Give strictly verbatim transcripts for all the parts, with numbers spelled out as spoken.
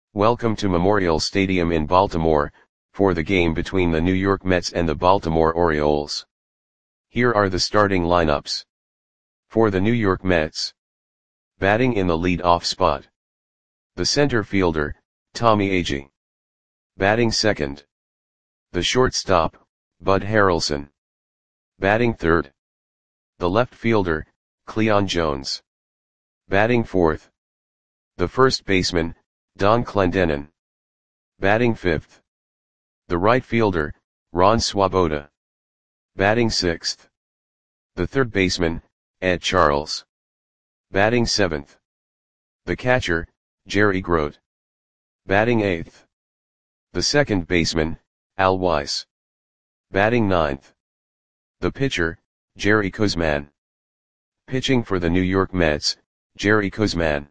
Welcome to Memorial Stadium in Baltimore, for the game between the New York Mets and the Baltimore Orioles. Here are the starting lineups. For the New York Mets. Batting in the lead-off spot. The center fielder, Tommy Agee. Batting second. The shortstop, Bud Harrelson. Batting third. The left fielder, Cleon Jones. Batting fourth. The first baseman, Don Clendenon. Batting fifth. The right fielder, Ron Swoboda. Batting sixth. The third baseman, Ed Charles. Batting seventh. The catcher, Jerry Grote. Batting eighth. The second baseman, Al Weiss. Batting ninth. The pitcher, Jerry Koosman. Pitching for the New York Mets, Jerry Koosman.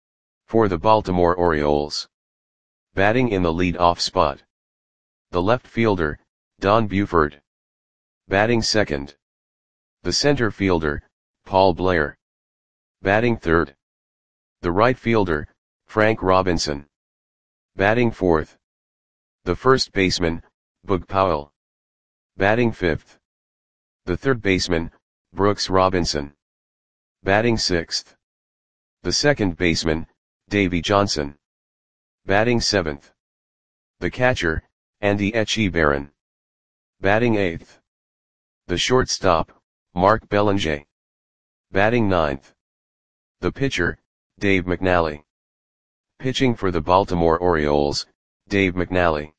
For the Baltimore Orioles. Batting in the lead-off spot. The left fielder, Don Buford. Batting second. The center fielder, Paul Blair. Batting third. The right fielder, Frank Robinson. Batting fourth. The first baseman, Bug Powell. Batting fifth. The third baseman, Brooks Robinson. Batting sixth. The second baseman, Davey Johnson. Batting seventh. The catcher, Andy Etchebarren. Batting eighth. The shortstop, Mark Belanger. Batting ninth. The pitcher, Dave McNally. Pitching for the Baltimore Orioles, Dave McNally.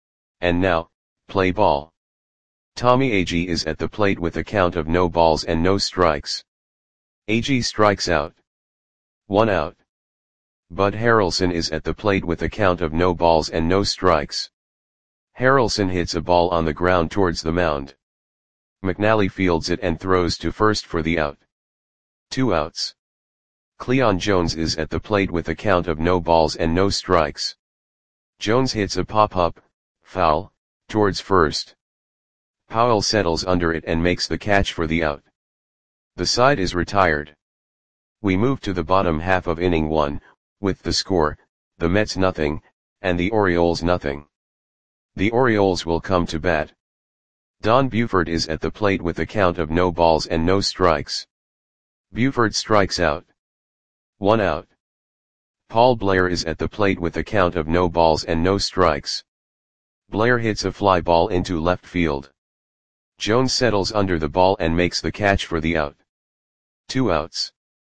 And now, play ball. Tommy Agee is at the plate with a count of no balls and no strikes. Agee strikes out. One out. Bud Harrelson is at the plate with a count of no balls and no strikes. Harrelson hits a ball on the ground towards the mound. McNally fields it and throws to first for the out. Two outs. Cleon Jones is at the plate with a count of no balls and no strikes. Jones hits a pop-up, foul, towards first. Powell settles under it and makes the catch for the out. The side is retired. We move to the bottom half of inning one, with the score, the Mets nothing, and the Orioles nothing. The Orioles will come to bat. Don Buford is at the plate with a count of no balls and no strikes. Buford strikes out. One out. Paul Blair is at the plate with a count of no balls and no strikes. Blair hits a fly ball into left field. Jones settles under the ball and makes the catch for the out. Two outs.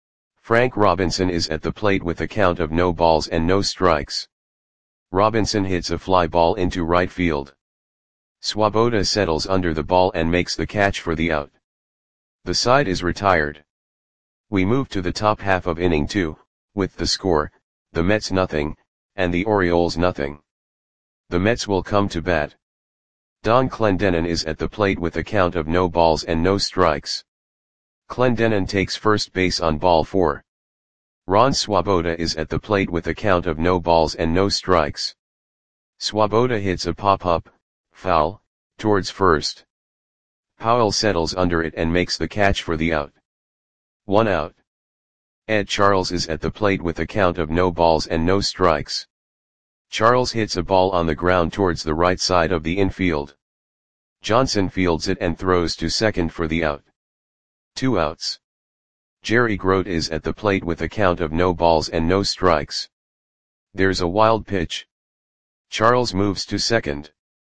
Frank Robinson is at the plate with a count of no balls and no strikes. Robinson hits a fly ball into right field. Swoboda settles under the ball and makes the catch for the out. The side is retired. We move to the top half of inning two, with the score, the Mets nothing, and the Orioles nothing. The Mets will come to bat. Don Clendenon is at the plate with a count of no balls and no strikes. Clendenon takes first base on ball four. Ron Swoboda is at the plate with a count of no balls and no strikes. Swoboda hits a pop-up, foul, towards first. Powell settles under it and makes the catch for the out. One out. Ed Charles is at the plate with a count of no balls and no strikes. Charles hits a ball on the ground towards the right side of the infield. Johnson fields it and throws to second for the out. Two outs. Jerry Grote is at the plate with a count of no balls and no strikes. There's a wild pitch. Charles moves to second.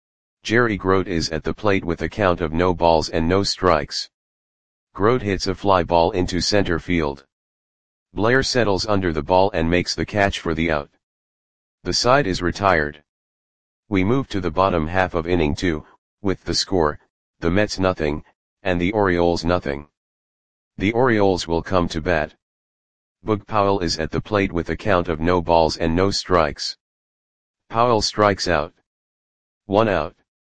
Jerry Grote is at the plate with a count of no balls and no strikes. Grote hits a fly ball into center field. Blair settles under the ball and makes the catch for the out. The side is retired. We move to the bottom half of inning two, with the score, the Mets nothing, and the Orioles nothing. The Orioles will come to bat. Bug Powell is at the plate with a count of no balls and no strikes. Powell strikes out. One out.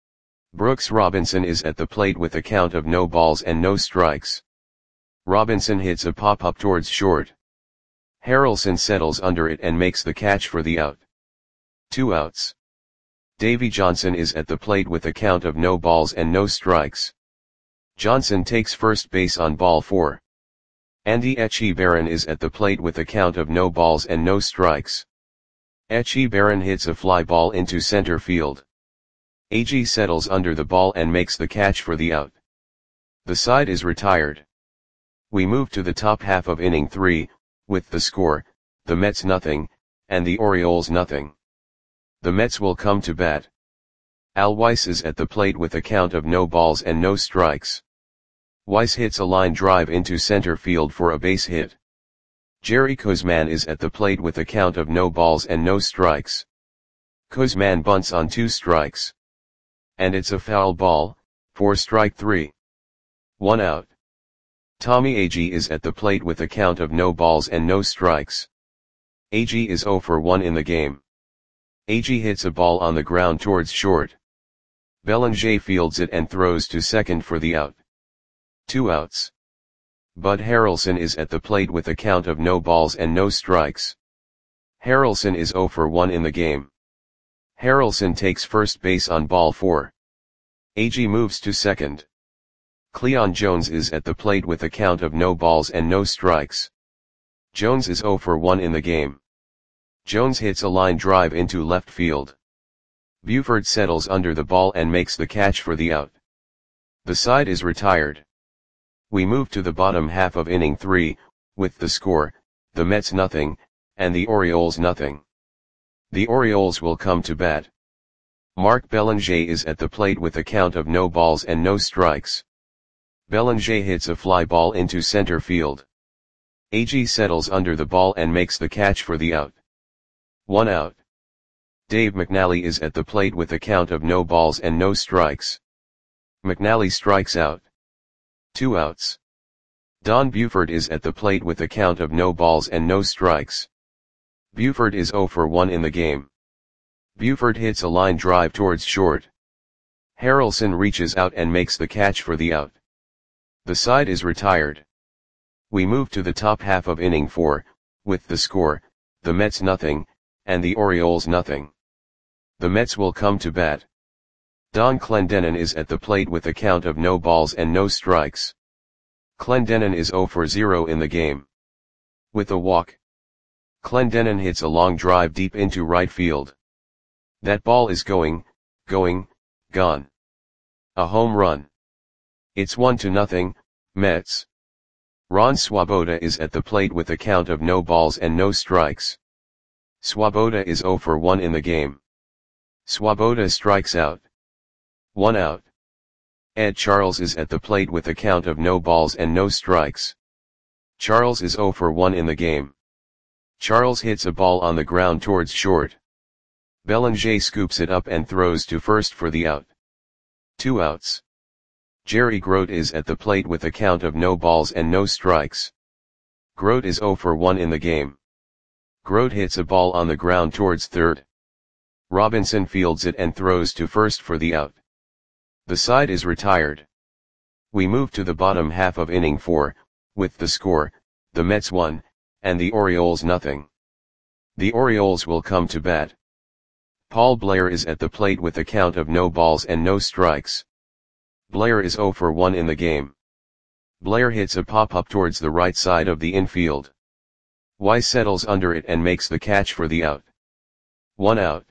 Brooks Robinson is at the plate with a count of no balls and no strikes. Robinson hits a pop-up towards short. Harrelson settles under it and makes the catch for the out. Two outs. Davey Johnson is at the plate with a count of no balls and no strikes. Johnson takes first base on ball four. Andy Etchebarren is at the plate with a count of no balls and no strikes. Echebarren hits a fly ball into center field. A G settles under the ball and makes the catch for the out. The side is retired. We move to the top half of inning three, with the score, the Mets nothing, and the Orioles nothing. The Mets will come to bat. Al Weiss is at the plate with a count of no balls and no strikes. Weiss hits a line drive into center field for a base hit. Jerry Koosman is at the plate with a count of no balls and no strikes. Koosman bunts on two strikes. And it's a foul ball, for strike three. One out. Tommy Agee is at the plate with a count of no balls and no strikes. Agee is oh for one in the game. Agee hits a ball on the ground towards short. Bellinger fields it and throws to second for the out. Two outs. Bud Harrelson is at the plate with a count of no balls and no strikes. Harrelson is oh for one in the game. Harrelson takes first base on ball four. Agee moves to second. Cleon Jones is at the plate with a count of no balls and no strikes. Jones is oh for one in the game. Jones hits a line drive into left field. Buford settles under the ball and makes the catch for the out. The side is retired. We move to the bottom half of inning three, with the score, the Mets nothing, and the Orioles nothing. The Orioles will come to bat. Mark Bellinger is at the plate with a count of no balls and no strikes. Bellinger hits a fly ball into center field. Agee settles under the ball and makes the catch for the out. One out. Dave McNally is at the plate with a count of no balls and no strikes. McNally strikes out. Two outs. Don Buford is at the plate with a count of no balls and no strikes. Buford is oh for one in the game. Buford hits a line drive towards short. Harrelson reaches out and makes the catch for the out. The side is retired. We move to the top half of inning four, with the score, the Mets nothing, and the Orioles nothing. The Mets will come to bat. Don Clendenon is at the plate with a count of no balls and no strikes. Clendenon is oh for zero in the game. With a walk. Clendenon hits a long drive deep into right field. That ball is going, going, gone. A home run. It's one to nothing, Mets. Ron Swoboda is at the plate with a count of no balls and no strikes. Swoboda is oh for one in the game. Swoboda strikes out. One out. Ed Charles is at the plate with a count of no balls and no strikes. Charles is oh for one in the game. Charles hits a ball on the ground towards short. Bellinger scoops it up and throws to first for the out. Two outs. Jerry Grote is at the plate with a count of no balls and no strikes. Grote is oh for one in the game. Grote hits a ball on the ground towards third. Robinson fields it and throws to first for the out. The side is retired. We move to the bottom half of inning four, with the score, the Mets one, and the Orioles nothing. The Orioles will come to bat. Paul Blair is at the plate with a count of no balls and no strikes. Blair is oh for one in the game. Blair hits a pop-up towards the right side of the infield. Weiss settles under it and makes the catch for the out. One out.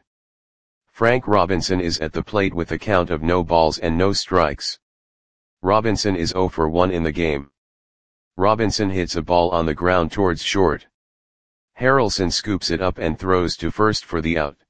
Frank Robinson is at the plate with a count of no balls and no strikes. Robinson is oh for one in the game. Robinson hits a ball on the ground towards short. Harrelson scoops it up and throws to first for the out.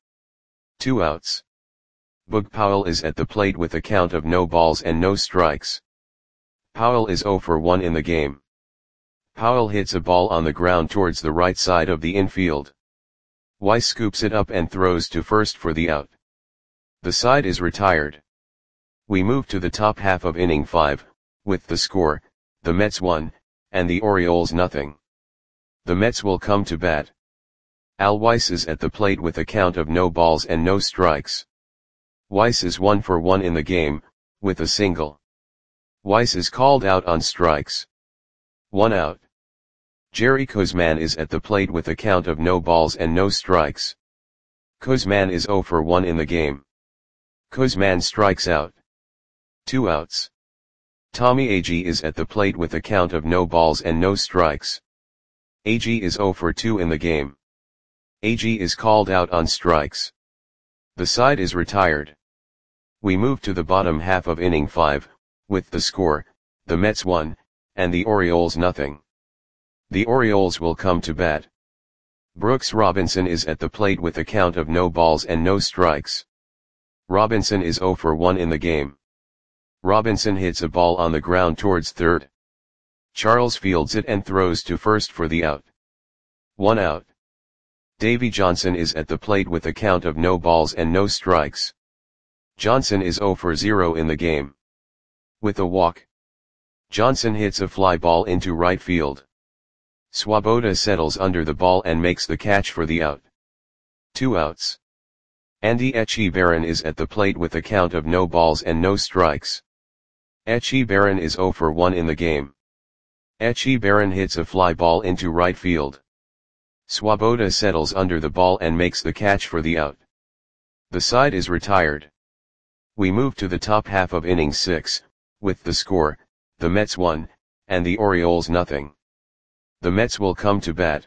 Two outs. Boog Powell is at the plate with a count of no balls and no strikes. Powell is oh for one in the game. Powell hits a ball on the ground towards the right side of the infield. Weiss scoops it up and throws to first for the out. The side is retired. We move to the top half of inning five, with the score, the Mets one, and the Orioles nothing. The Mets will come to bat. Al Weiss is at the plate with a count of no balls and no strikes. Weiss is one for one in the game, with a single. Weiss is called out on strikes. One out. Jerry Koosman is at the plate with a count of no balls and no strikes. Koosman is oh for one in the game. Koosman strikes out. Two outs. Tommy Agee is at the plate with a count of no balls and no strikes. Agee is oh for two in the game. Agee is called out on strikes. The side is retired. We move to the bottom half of inning five, with the score, the Mets one, and the Orioles nothing. The Orioles will come to bat. Brooks Robinson is at the plate with a count of no balls and no strikes. Robinson is oh for one in the game. Robinson hits a ball on the ground towards third. Charles fields it and throws to first for the out. One out. Davy Johnson is at the plate with a count of no balls and no strikes. Johnson is oh for zero in the game. With a walk, Johnson hits a fly ball into right field. Swoboda settles under the ball and makes the catch for the out. Two outs. Andy Etchebarren is at the plate with a count of no balls and no strikes. Etchebarren is oh for one in the game. Etchebarren hits a fly ball into right field. Swoboda settles under the ball and makes the catch for the out. The side is retired. We move to the top half of inning six, with the score, the Mets one, and the Orioles nothing. The Mets will come to bat.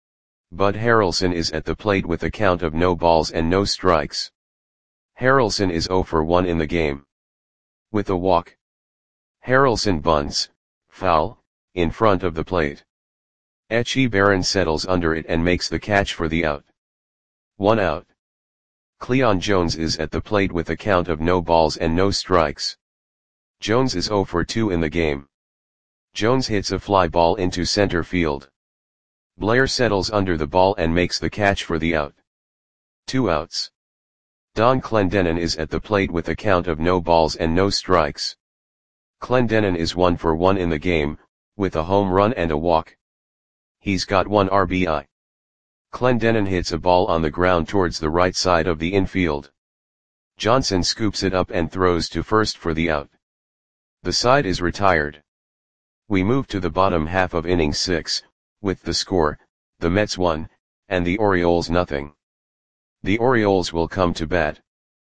Bud Harrelson is at the plate with a count of no balls and no strikes. Harrelson is oh for one in the game. With a walk, Harrelson bunts, foul, in front of the plate. Etchebarren settles under it and makes the catch for the out. One out. Cleon Jones is at the plate with a count of no balls and no strikes. Jones is oh for two in the game. Jones hits a fly ball into center field. Blair settles under the ball and makes the catch for the out. Two outs. Don Clendenon is at the plate with a count of no balls and no strikes. Clendenon is one for one in the game, with a home run and a walk. He's got one R B I. Clendenon hits a ball on the ground towards the right side of the infield. Johnson scoops it up and throws to first for the out. The side is retired. We move to the bottom half of inning six, with the score, the Mets one, and the Orioles nothing. The Orioles will come to bat.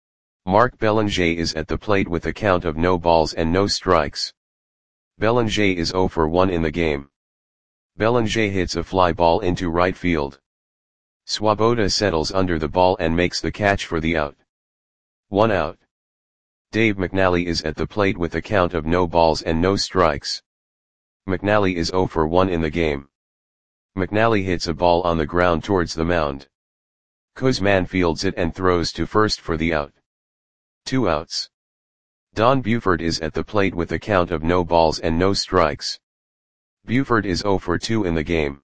Mark Belanger is at the plate with a count of no balls and no strikes. Belanger is oh for one in the game. Belanger hits a fly ball into right field. Swoboda settles under the ball and makes the catch for the out. One out. Dave McNally is at the plate with a count of no balls and no strikes. McNally is oh for one in the game. McNally hits a ball on the ground towards the mound. Kuzman fields it and throws to first for the out. Two outs. Don Buford is at the plate with a count of no balls and no strikes. Buford is oh for two in the game.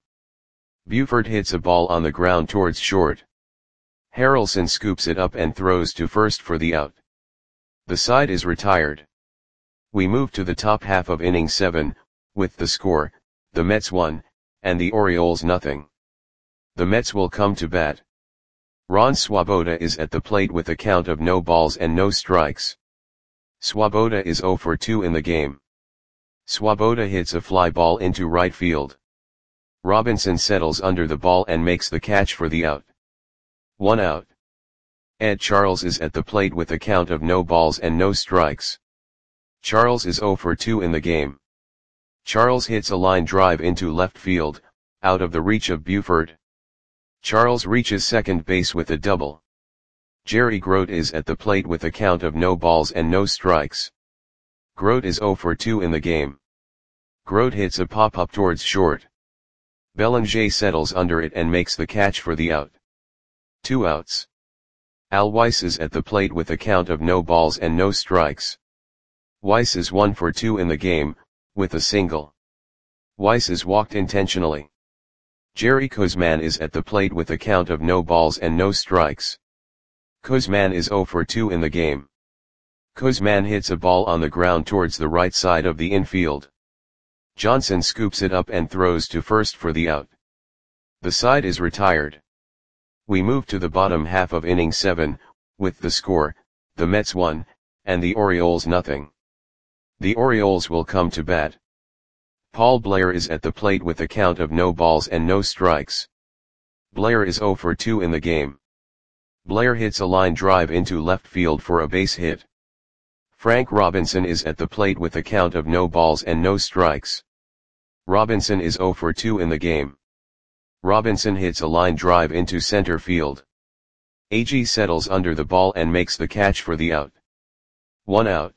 Buford hits a ball on the ground towards short. Harrelson scoops it up and throws to first for the out. The side is retired. We move to the top half of inning seven, with the score, the Mets one, and the Orioles nothing. The Mets will come to bat. Ron Swoboda is at the plate with a count of no balls and no strikes. Swoboda is oh for two in the game. Swoboda hits a fly ball into right field. Robinson settles under the ball and makes the catch for the out. One out. Ed Charles is at the plate with a count of no balls and no strikes. Charles is oh for two in the game. Charles hits a line drive into left field, out of the reach of Buford. Charles reaches second base with a double. Jerry Grote is at the plate with a count of no balls and no strikes. Grote is oh for two in the game. Grote hits a pop-up towards short. Belanger settles under it and makes the catch for the out. Two outs. Al Weiss is at the plate with a count of no balls and no strikes. Weiss is one for two in the game, with a single. Weiss is walked intentionally. Jerry Kuzman is at the plate with a count of no balls and no strikes. Kuzman is oh for two in the game. Kuzman hits a ball on the ground towards the right side of the infield. Johnson scoops it up and throws to first for the out. The side is retired. We move to the bottom half of inning seven, with the score, the Mets one, and the Orioles nothing. The Orioles will come to bat. Paul Blair is at the plate with a count of no balls and no strikes. Blair is oh for two in the game. Blair hits a line drive into left field for a base hit. Frank Robinson is at the plate with a count of no balls and no strikes. Robinson is oh for two in the game. Robinson hits a line drive into center field. Agee settles under the ball and makes the catch for the out. One out.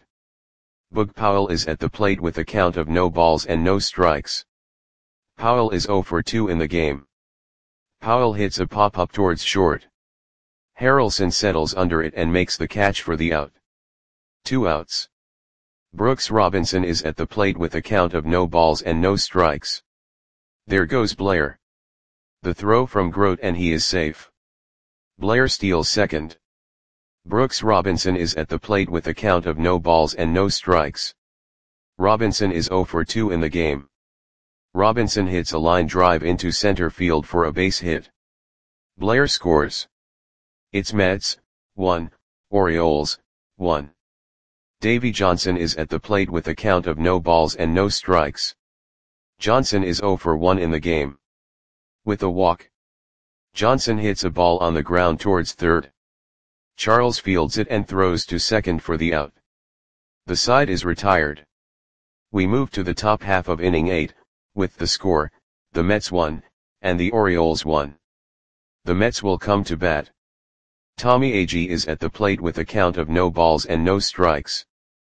Boog Powell is at the plate with a count of no balls and no strikes. Powell is oh for two in the game. Powell hits a pop-up towards short. Harrelson settles under it and makes the catch for the out. Two outs. Brooks Robinson is at the plate with a count of no balls and no strikes. There goes Blair. The throw from Grote and he is safe. Blair steals second. Brooks Robinson is at the plate with a count of no balls and no strikes. Robinson is oh for two in the game. Robinson hits a line drive into center field for a base hit. Blair scores. It's Mets, one, Orioles, one. Davy Johnson is at the plate with a count of no balls and no strikes. Johnson is oh for one in the game. With a walk. Johnson hits a ball on the ground towards third. Charles fields it and throws to second for the out. The side is retired. We move to the top half of inning eight, with the score, the Mets won, and the Orioles won. The Mets will come to bat. Tommy Agee is at the plate with a count of no balls and no strikes.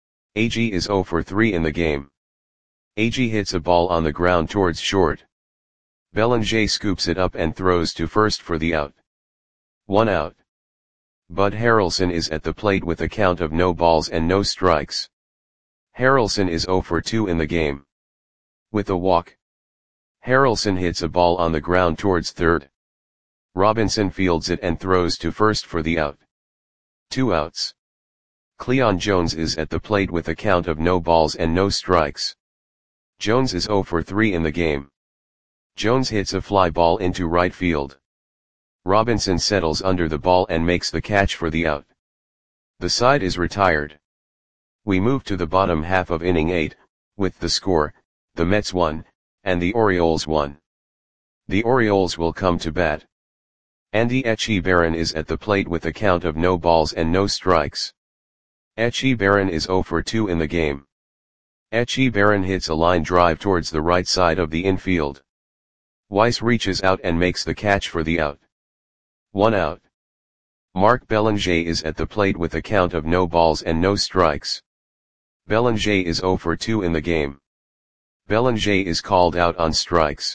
Agee is oh for three in the game. Agee hits a ball on the ground towards short. Bellinger scoops it up and throws to first for the out. One out. Bud Harrelson is at the plate with a count of no balls and no strikes. Harrelson is oh for two in the game. With a walk. Harrelson hits a ball on the ground towards third. Robinson fields it and throws to first for the out. Two outs. Cleon Jones is at the plate with a count of no balls and no strikes. Jones is oh for three in the game. Jones hits a fly ball into right field. Robinson settles under the ball and makes the catch for the out. The side is retired. We move to the bottom half of inning eight, with the score, the Mets won, and the Orioles won. The Orioles will come to bat. Andy Etchebarren is at the plate with a count of no balls and no strikes. Etchebarren is oh for two in the game. Etchebarren hits a line drive towards the right side of the infield. Weiss reaches out and makes the catch for the out. One out. Mark Bellinger is at the plate with a count of no balls and no strikes. Bellinger is oh for two in the game. Bellinger is called out on strikes.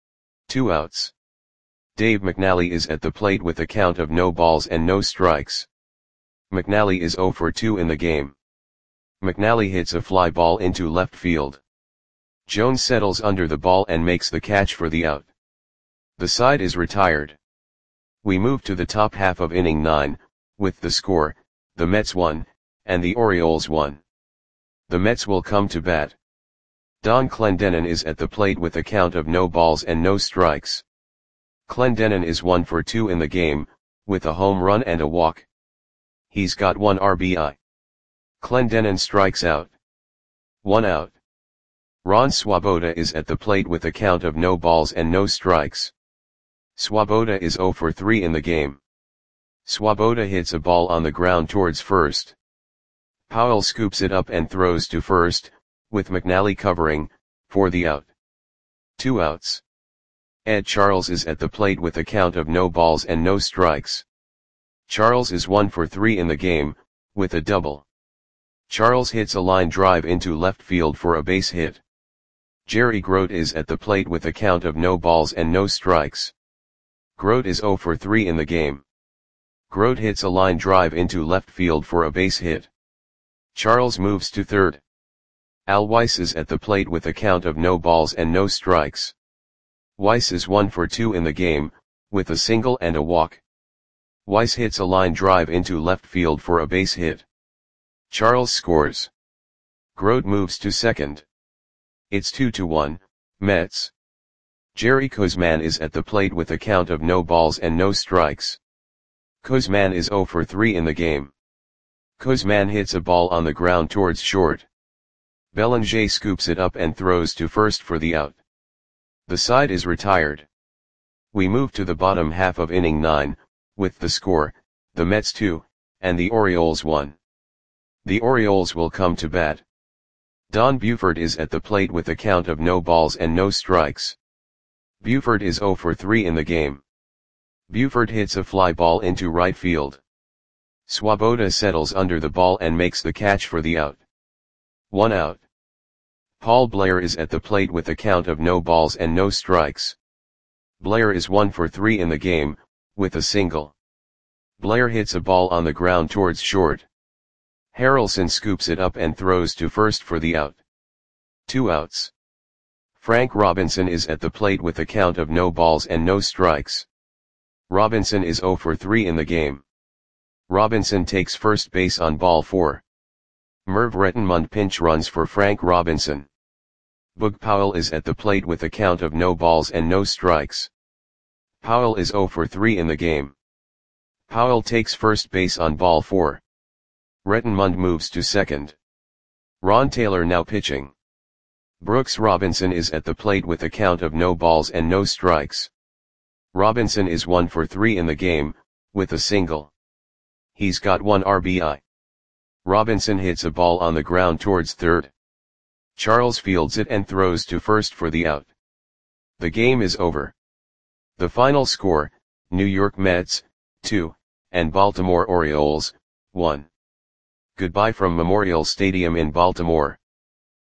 Two outs. Dave McNally is at the plate with a count of no balls and no strikes. McNally is oh for two in the game. McNally hits a fly ball into left field. Jones settles under the ball and makes the catch for the out. The side is retired. We move to the top half of inning nine, with the score, the Mets won, and the Orioles won. The Mets will come to bat. Don Clendenon is at the plate with a count of no balls and no strikes. Clendenon is one for two in the game, with a home run and a walk. He's got one R B I. Clendenon strikes out. One out. Ron Swoboda is at the plate with a count of no balls and no strikes. Swoboda is oh for three in the game. Swoboda hits a ball on the ground towards first. Powell scoops it up and throws to first, with McNally covering, for the out. Two outs. Ed Charles is at the plate with a count of no balls and no strikes. Charles is one for three in the game, with a double. Charles hits a line drive into left field for a base hit. Jerry Grote is at the plate with a count of no balls and no strikes. Grote is oh for three in the game. Grote hits a line drive into left field for a base hit. Charles moves to third. Al Weiss is at the plate with a count of no balls and no strikes. Weiss is one for two in the game, with a single and a walk. Weiss hits a line drive into left field for a base hit. Charles scores. Grote moves to second. It's two to one, Mets. Jerry Koosman is at the plate with a count of no balls and no strikes. Koosman is oh for three in the game. Koosman hits a ball on the ground towards short. Bellinger scoops it up and throws to first for the out. The side is retired. We move to the bottom half of inning nine, with the score, the Mets two, and the Orioles one. The Orioles will come to bat. Don Buford is at the plate with a count of no balls and no strikes. Buford is zero for three in the game. Buford hits a fly ball into right field. Swoboda settles under the ball and makes the catch for the out. One out. Paul Blair is at the plate with a count of no balls and no strikes. Blair is one for three in the game, with a single. Blair hits a ball on the ground towards short. Harrelson scoops it up and throws to first for the out. Two outs. Frank Robinson is at the plate with a count of no balls and no strikes. Robinson is zero for three in the game. Robinson takes first base on ball four. Merv Rettenmund pinch runs for Frank Robinson. Boog Powell is at the plate with a count of no balls and no strikes. Powell is zero for three in the game. Powell takes first base on ball four. Rettenmund moves to second. Ron Taylor now pitching. Brooks Robinson is at the plate with a count of no balls and no strikes. Robinson is one for three in the game, with a single. He's got one R B I. Robinson hits a ball on the ground towards third. Charles fields it and throws to first for the out. The game is over. The final score, New York Mets, two, and Baltimore Orioles, one. Goodbye from Memorial Stadium in Baltimore.